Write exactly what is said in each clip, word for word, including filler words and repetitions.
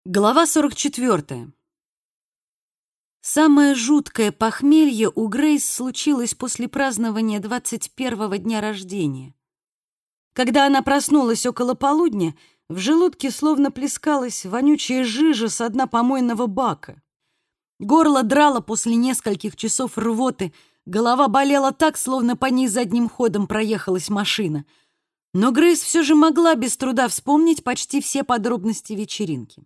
Глава сорок четвёртая. Самое жуткое похмелье у Грейс случилось после празднования двадцать первого дня рождения. Когда она проснулась около полудня, в желудке словно плескалась вонючая жижа со дна помойного бака. Горло драло после нескольких часов рвоты, голова болела так, словно по ней задним ходом проехалась машина. Но Грейс все же могла без труда вспомнить почти все подробности вечеринки.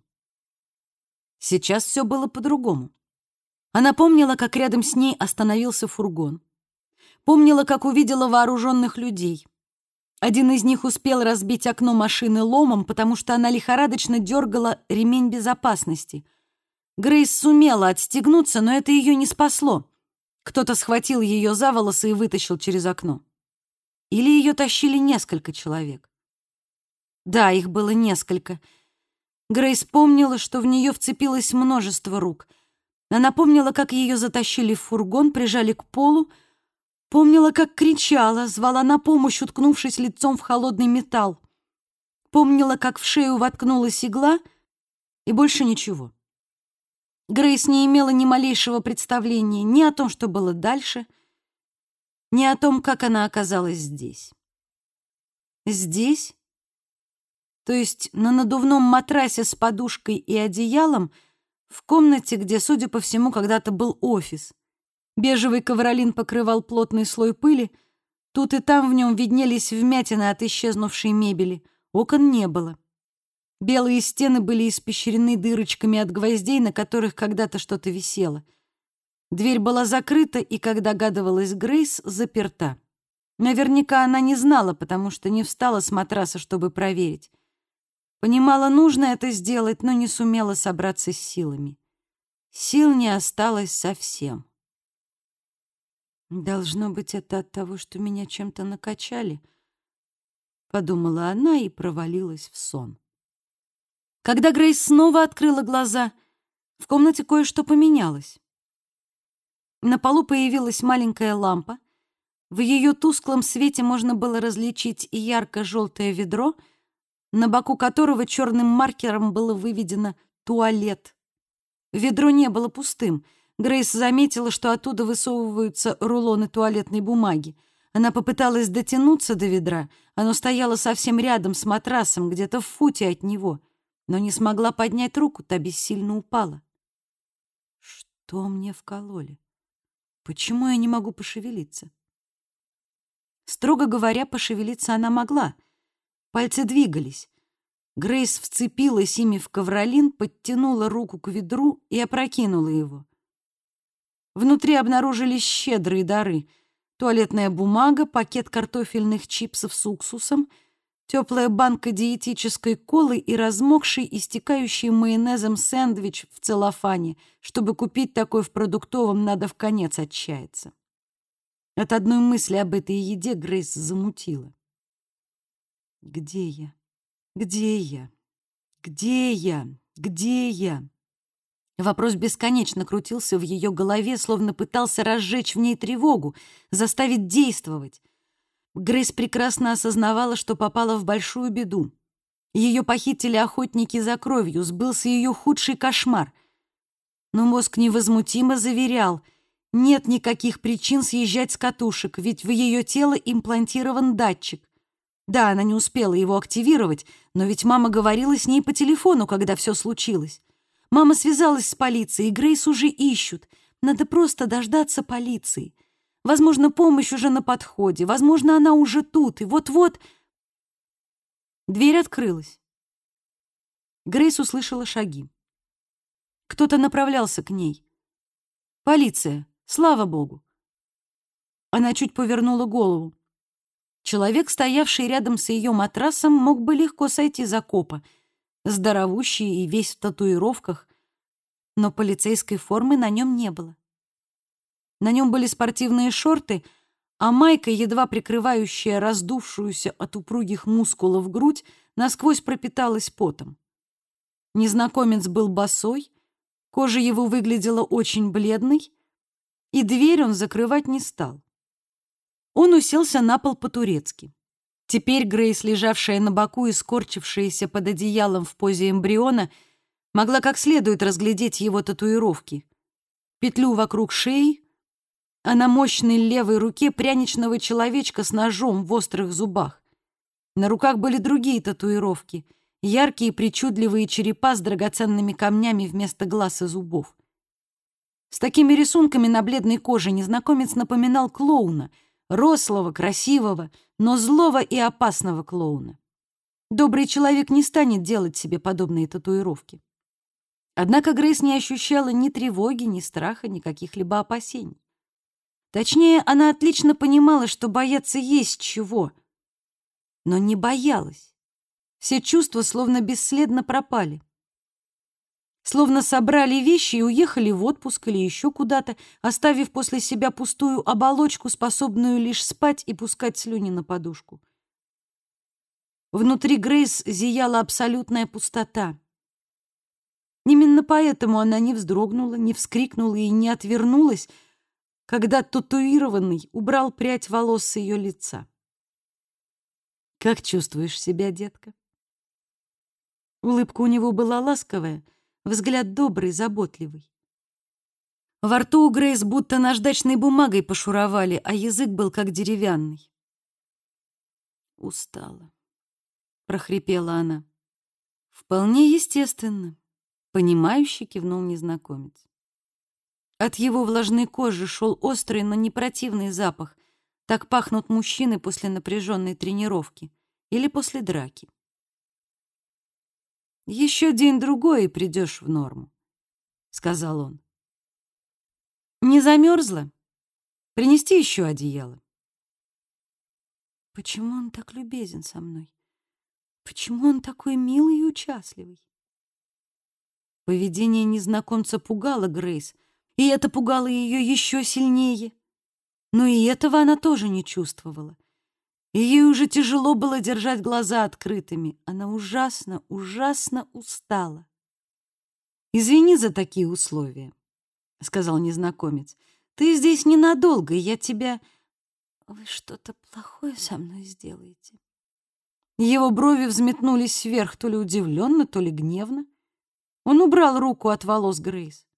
Сейчас все было по-другому. Она помнила, как рядом с ней остановился фургон. Помнила, как увидела вооруженных людей. Один из них успел разбить окно машины ломом, потому что она лихорадочно дергала ремень безопасности. Грейс сумела отстегнуться, но это ее не спасло. Кто-то схватил ее за волосы и вытащил через окно. Или ее тащили несколько человек. Да, их было несколько. Грейс помнила, что в нее вцепилось множество рук. Она помнила, как ее затащили в фургон, прижали к полу. Помнила, как кричала, звала на помощь, уткнувшись лицом в холодный металл. Помнила, как в шею воткнулась игла, и больше ничего. Грейс не имела ни малейшего представления ни о том, что было дальше, ни о том, как она оказалась здесь. Здесь? То есть на надувном матрасе с подушкой и одеялом в комнате, где, судя по всему, когда-то был офис. Бежевый ковролин покрывал плотный слой пыли, тут и там в нем виднелись вмятины от исчезнувшей мебели, окон не было. Белые стены были испещрены дырочками от гвоздей, на которых когда-то что-то висело. Дверь была закрыта и, как догадывалась Грейс, заперта. Наверняка она не знала, потому что не встала с матраса, чтобы проверить. Понимала, нужно это сделать, но не сумела собраться с силами. Сил не осталось совсем. «Должно быть, это от того, что меня чем-то накачали», — подумала она и провалилась в сон. Когда Грейс снова открыла глаза, в комнате кое-что поменялось. На полу появилась маленькая лампа. В ее тусклом свете можно было различить и ярко-желтое ведро, на боку которого черным маркером было выведено «туалет». Ведро не было пустым. Грейс заметила, что оттуда высовываются рулоны туалетной бумаги. Она попыталась дотянуться до ведра. Оно стояло совсем рядом с матрасом, где-то в футе от него, но не смогла поднять руку, та бессильно упала. Что мне вкололи? Почему я не могу пошевелиться? Строго говоря, пошевелиться она могла. Пальцы двигались. Грейс вцепилась ими в ковролин, подтянула руку к ведру и опрокинула его. Внутри обнаружились щедрые дары: туалетная бумага, пакет картофельных чипсов с уксусом, теплая банка диетической колы и размокший, истекающий майонезом сэндвич в целлофане. Чтобы купить такой в продуктовом, надо вконец отчаяться. От одной мысли об этой еде Грейс замутила. Где я? Где я? Где я? Где я? Вопрос бесконечно крутился в ее голове, словно пытался разжечь в ней тревогу, заставить действовать. Грейс прекрасно осознавала, что попала в большую беду. Ее похитили охотники за кровью, сбылся ее худший кошмар. Но мозг невозмутимо заверял: нет никаких причин съезжать с катушек, ведь в ее тело имплантирован датчик. Да, она не успела его активировать, но ведь мама говорила с ней по телефону, когда все случилось. Мама связалась с полицией, и Грейс уже ищут. Надо просто дождаться полиции. Возможно, помощь уже на подходе, возможно, она уже тут, и вот-вот... Дверь открылась. Грейс услышала шаги. Кто-то направлялся к ней. Полиция, слава богу. Она чуть повернула голову. Человек, стоявший рядом с ее матрасом, мог бы легко сойти за копа, здоровущий и весь в татуировках, но полицейской формы на нем не было. На нем были спортивные шорты, а майка, едва прикрывающая раздувшуюся от упругих мускулов грудь, насквозь пропиталась потом. Незнакомец был босой, кожа его выглядела очень бледной, и дверь он закрывать не стал. Он уселся на пол по-турецки. Теперь Грейс, лежавшая на боку и скорчившаяся под одеялом в позе эмбриона, Могла как следует разглядеть его татуировки. Петлю вокруг шеи, а на мощной левой руке пряничного человечка с ножом в острых зубах. На руках были другие татуировки, яркие причудливые черепа с драгоценными камнями вместо глаз и зубов. С такими рисунками на бледной коже незнакомец напоминал клоуна, рослого, красивого, но злого и опасного клоуна. Добрый человек не станет делать себе подобные татуировки. Однако Грейс не ощущала ни тревоги, ни страха, ни каких-либо опасений. Точнее, она отлично понимала, что бояться есть чего, но не боялась. Все чувства словно бесследно пропали. Словно собрали вещи и уехали в отпуск или еще куда-то, оставив после себя пустую оболочку, способную лишь спать и пускать слюни на подушку. Внутри Грейс зияла абсолютная пустота. Именно поэтому она не вздрогнула, не вскрикнула и не отвернулась, когда татуированный убрал прядь волос с ее лица. «Как чувствуешь себя, детка?» Улыбка у него была ласковая, взгляд добрый, заботливый. Во рту у Грейс будто наждачной бумагой пошуровали, а язык был как деревянный. «Устала», — прохрипела она. «Вполне естественно», — понимающе кивнул незнакомец. От его влажной кожи шел острый, но не противный запах. Так пахнут мужчины после напряженной тренировки или после драки. «Еще день-другой, и придешь в норму», — сказал он. «Не замерзла? Принести еще одеяло?» Почему он так любезен со мной? Почему он такой милый и участливый? Поведение незнакомца пугало Грейс, и это пугало ее еще сильнее. Но и этого она тоже не чувствовала. И ей уже тяжело было держать глаза открытыми. Она ужасно, ужасно устала. «Извини за такие условия», — сказал незнакомец. «Ты здесь ненадолго, и я тебя...» «Вы что-то плохое со мной сделаете?» Его брови взметнулись вверх, то ли удивленно, то ли гневно. Он убрал руку от волос Грейс.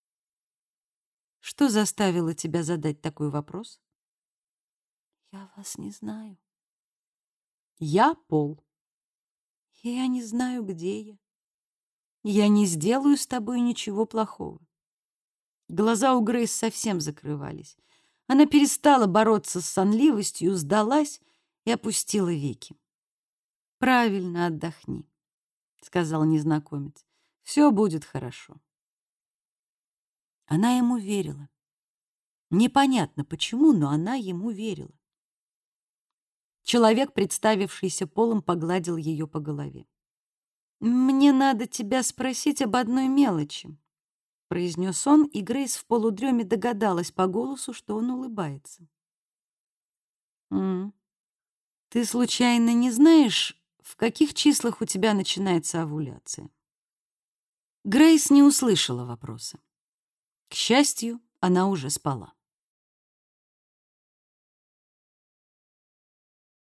«Что заставило тебя задать такой вопрос?» «Я вас не знаю». «Я Пол. И я не знаю, где я. Я не сделаю с тобой ничего плохого». Глаза у Грейс совсем закрывались. Она перестала бороться с сонливостью, сдалась и опустила веки. «Правильно, отдохни», — сказал незнакомец. «Все будет хорошо». Она ему верила. Непонятно почему, но она ему верила. Человек, представившийся Полом, погладил ее по голове. «Мне надо тебя спросить об одной мелочи», — произнес он, и Грейс в полудреме догадалась по голосу, что он улыбается. «М-м. Ты случайно не знаешь, в каких числах у тебя начинается овуляция?» Грейс не услышала вопроса. К счастью, она уже спала.